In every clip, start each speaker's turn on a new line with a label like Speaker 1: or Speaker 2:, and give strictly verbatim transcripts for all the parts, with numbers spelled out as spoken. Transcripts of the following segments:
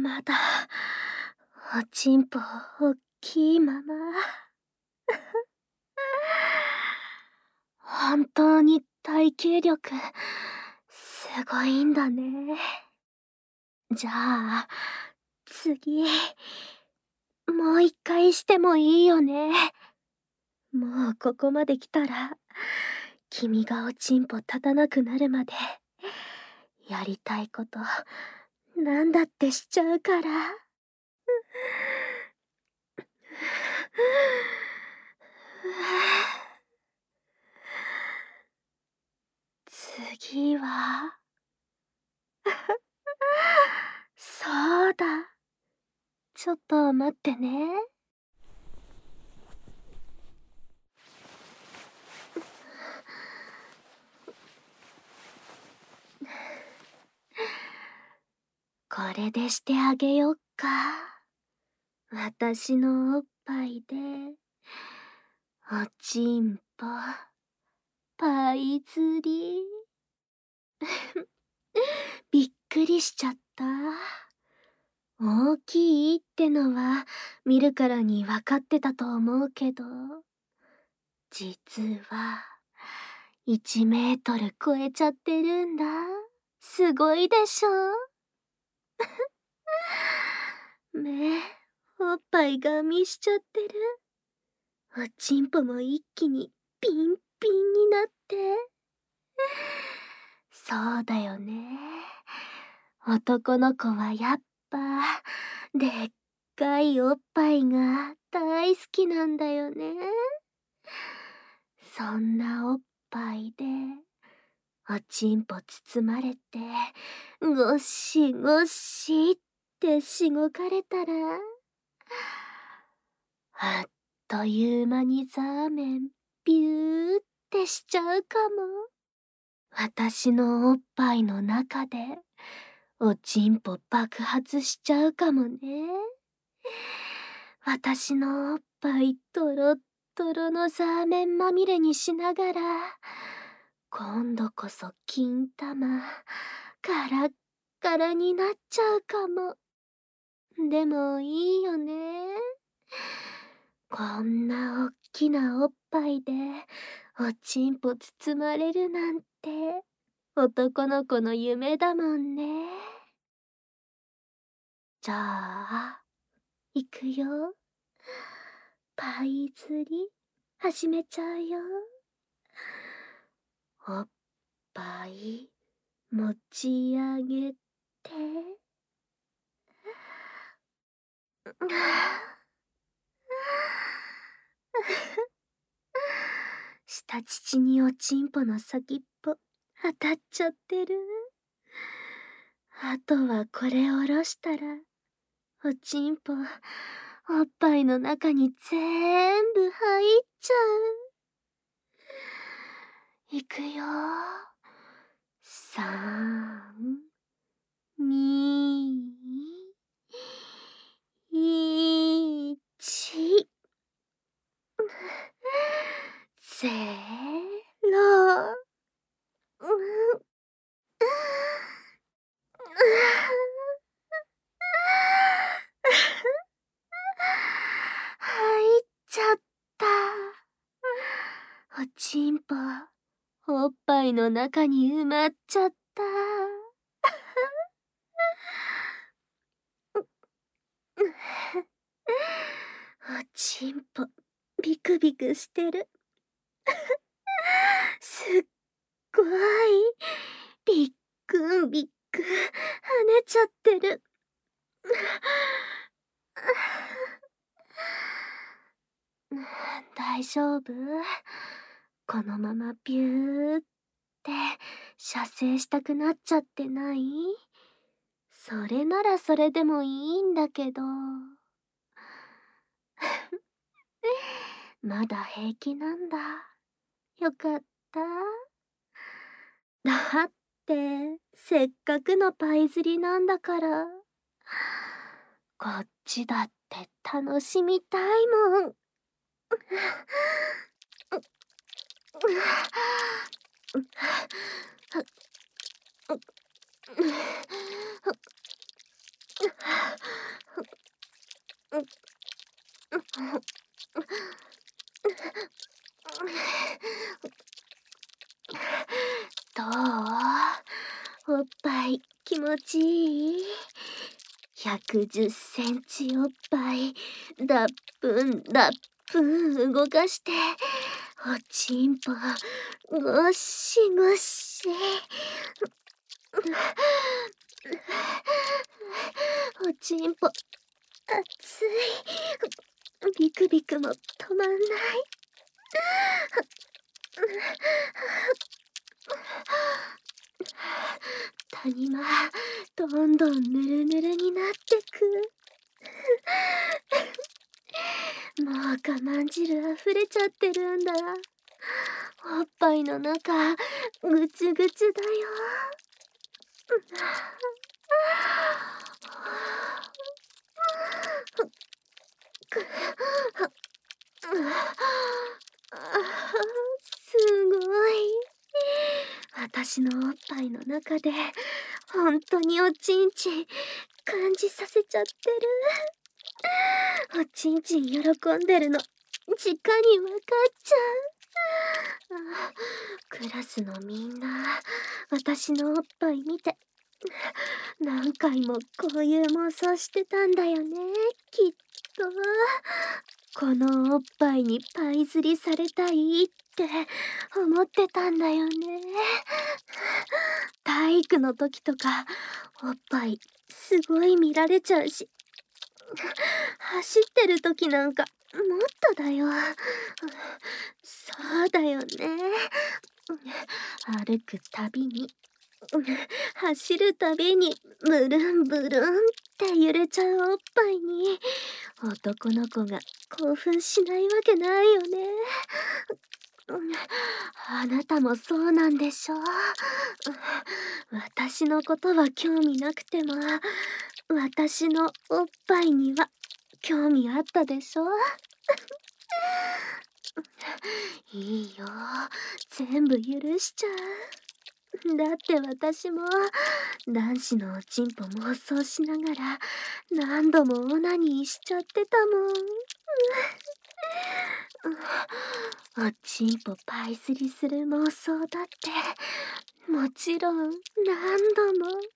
Speaker 1: まだ、おちんぽおっきいまま。本当に耐久力、すごいんだね。じゃあ、次、もう一回してもいいよね。もうここまで来たら、君がおちんぽ立たなくなるまで、やりたいこと、なんだってしちゃうから。次は、そうだ。ちょっと待ってね。これでしてあげよっか。私のおっぱいで、おちんぽ、パイ釣り。びっくりしちゃった。大きいってのは見るからに分かってたと思うけど、実はいちメートル超えちゃってるんだ。すごいでしょ。目、おっぱいガン見しちゃってる。おちんぽも一気にピンピンになって。そうだよね。男の子はやっぱ、でっかいおっぱいが大好きなんだよね。そんなおっぱいで、おちんぽ包まれて、ゴシゴシってしごかれたら、あっという間にザーメン、ビューってしちゃうかも。私のおっぱいの中で、おちんぽ爆発しちゃうかもね。私のおっぱいトロットロのザーメンまみれにしながら、今度こそ金玉、カラッカラになっちゃうかも。でもいいよね。こんなおっきなおっぱいで、おちんぽ包まれるなんて、男の子の夢だもんね。じゃあ、いくよ。パイ釣り、始めちゃうよ。おっぱい、持ち上げて。下乳におちんぽの先っぽ、当たっちゃってる。あとはこれ下ろしたら、おちんぽ、おっぱいの中に全部入っちゃう。いくよ。さん、に、いち、ゼロ。入っちゃった。おちんぽ、おっぱいの中に埋まっちゃった。おちんぽ、ビクビクしてる。すっごい、びっくんびっく、跳ねちゃってる。大丈夫？このままビューって射精したくなっちゃってない？それならそれでもいいんだけど。まだ平気なんだ。よかった。だって、せっかくのパイ釣りなんだから。こっちだって楽しみたいもん。 どう？おっぱい気持ちいい？ひゃくじゅっセンチおっぱいだっぷんだっぷん動かしておちんぽゴシゴシおちんぽ熱いビクビクも止まんない谷間どんどんぬるぬるになってくもう我慢汁あふれちゃってるんだ。おっぱいの中ぐちゅぐちゅだよ。すごい。私のおっぱいの中で本当におちんちん感じさせちゃってる。おちんちん喜んでるの直にわかっちゃう。クラスのみんな私のおっぱい見て何回もこういう妄想してたんだよね、きっと。このおっぱいにパイ釣りされたいって思ってたんだよね。体育の時とかおっぱいすごい見られちゃうし、走ってる時なんかもっとだよ。そうだよね。歩くたびに走るたびにブルンブルンって揺れちゃうおっぱいに男の子が興奮しないわけないよね。あなたもそうなんでしょ？私のことは興味なくても私のおっぱいには興味あったでしょ？いいよ、全部許しちゃう。だって私も男子のおちんぽ妄想しながら何度もオナニーしちゃってたもん。おちんぽパイ釣りする妄想だってもちろん何度も。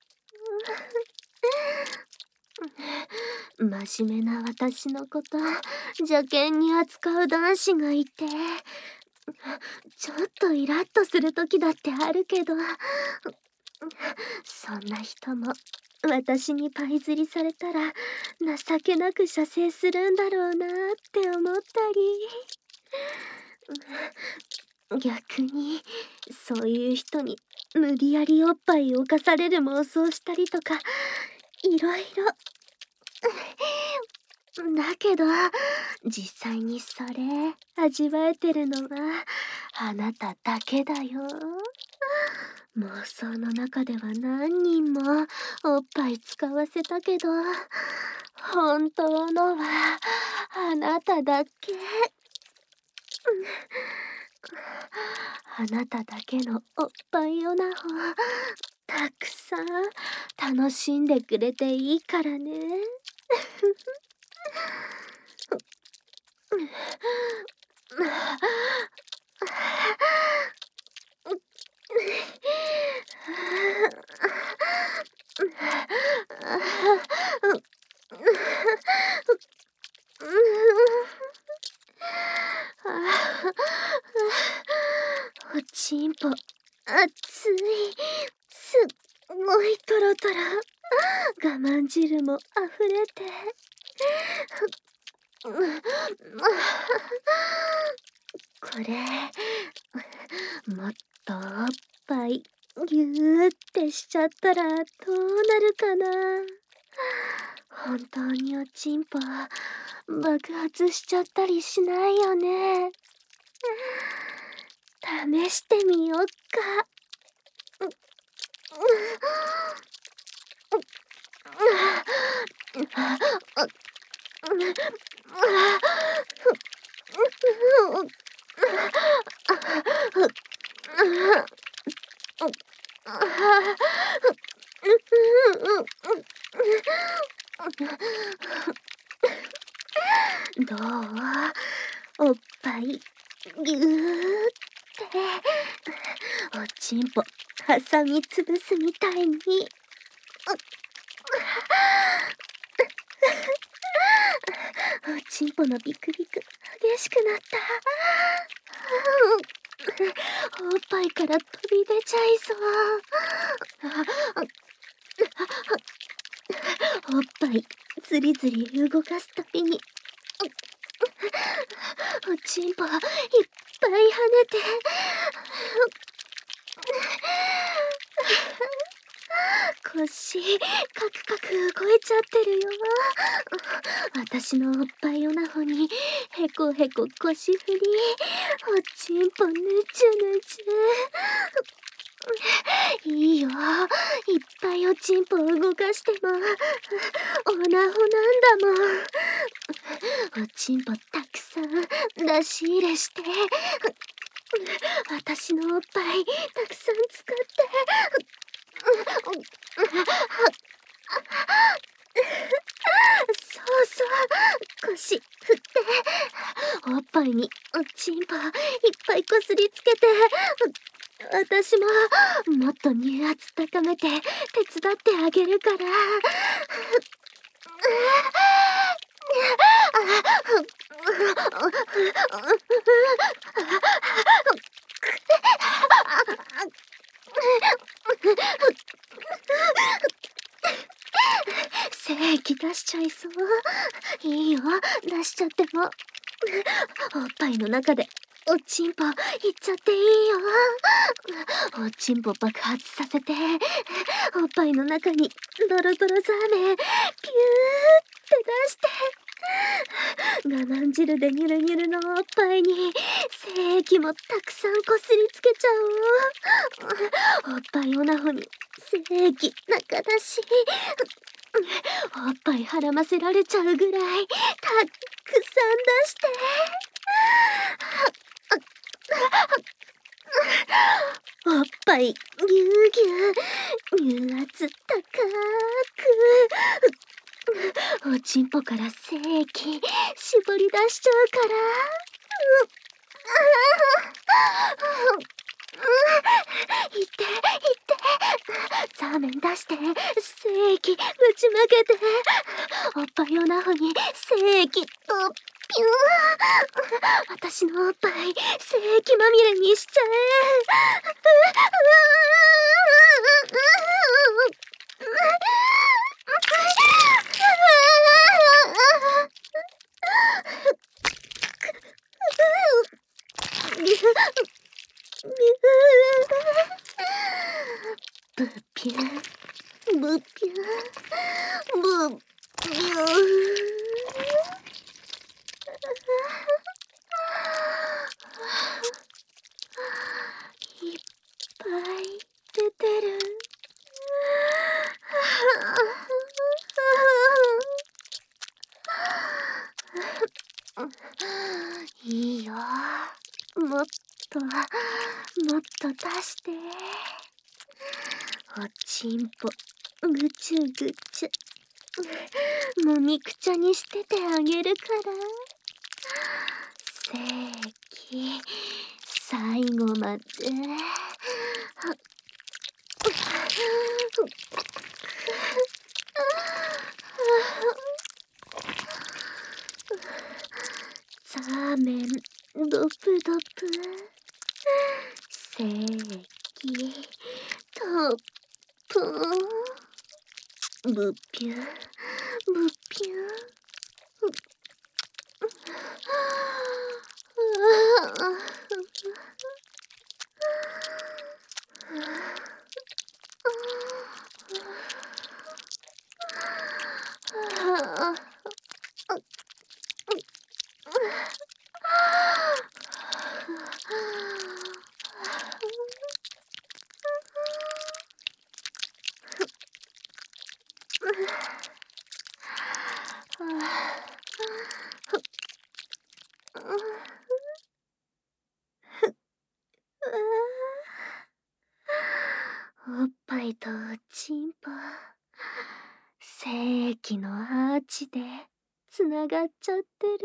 Speaker 1: 真面目な私のこと邪険に扱う男子がいてちょっとイラッとする時だってあるけど、そんな人も私にパイ釣りされたら情けなく射精するんだろうなって思ったり、逆にそういう人に無理やりおっぱいを犯される妄想したりとかいろいろ。だけど実際にそれ味わえてるのはあなただけだよ。妄想の中では何人もおっぱい使わせたけど本当のはあなただけ。あなただけのおっぱいオナホたくさん楽しんでくれていいからね。おちんぽ熱い、すっごいトロトロ、我慢汁もあふれてこれもっとおっぱいぎゅーってしちゃったらどうなるかな。本当におちんぽ爆発しちゃったりしないよね。試してみよっか。 どう？おっぱいぎゅーっておちんぽ挟みつぶすみたいに。おちんぽのビクビク激しくなった。おっぱいから飛び出ちゃいそう。おっぱいずりずり動かすたびにおちんぽいっぱい跳ねて腰カクカク動いちゃってるよ。私のおっぱいオナホにへこへこ腰振り、おちんぽぬちゅぬちゅ。いいよ、いっぱいおちんぽを動かしてもオナホなんだもん。おちんぽたくさん出し入れして私のおっぱいたくさん使ってそうそう、腰振っておっぱいにおちんぽいっぱいこすりつけて、私ももっと乳圧高めて手伝ってあげるから。精液出しちゃいそう。いいよ、出しちゃっても。おっぱいの中でおちんぽいっちゃっていいよ。おちんぽ爆発させておっぱいの中にドロドロザーメンピューって出して我慢汁でニュルニュルのおっぱいに精液もたくさんこすりつけちゃおう。おっぱいオナホに精液中だしおっぱいはらませられちゃうぐらいたくさん出しておっぱいぎゅうぎゅう乳圧高くおちんぽから精液絞り出しちゃうから。いっていってザーメン出して精液ぶちまけておっぱいオナホに精液とピュー私のおっぱい精液まみれにしちゃえ。ブピューブピューブピュー。いっぱい出てる。いいよ、もっともっと出して。おちんぽぐちゅぐちゅもみくちゃにしててあげるから。精液最後までザーメンドプドプ精液トップンブピューブピュおっぱいとおちんぽ精液のアーチでつながっちゃってる。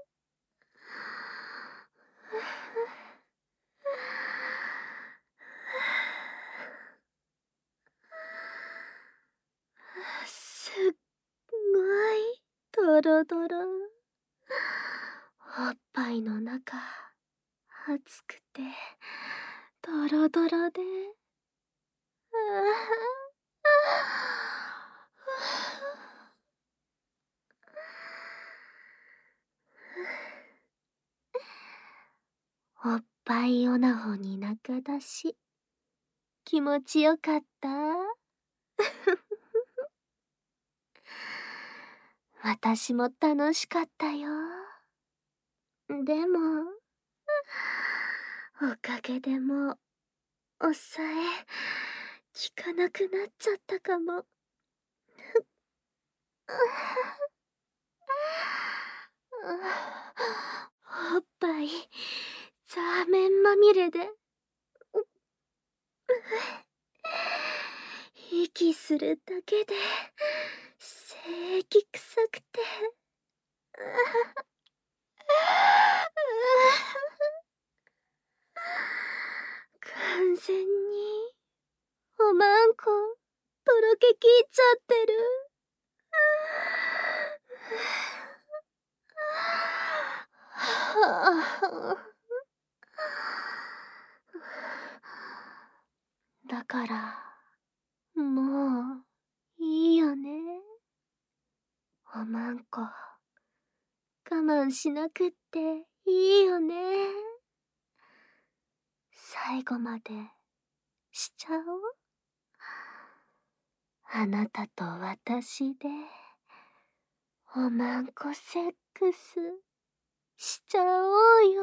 Speaker 1: すっごいドロドロ。おっぱいの中熱くてドロドロで、おっぱいオナホに仲出し、気持ちよかった？私も楽しかったよ。でも、おかげでもう、抑え、効かなくなっちゃったかも。おっぱい、ザーメンまみれで。息するだけで、精液臭くて。完全に、おまんこ、とろけきっちゃってる。だから、もう、いいよね。おまんこ、我慢しなくっていいよね。最後まで、しちゃおう。あなたと私で、おまんこセックス、しちゃおうよ。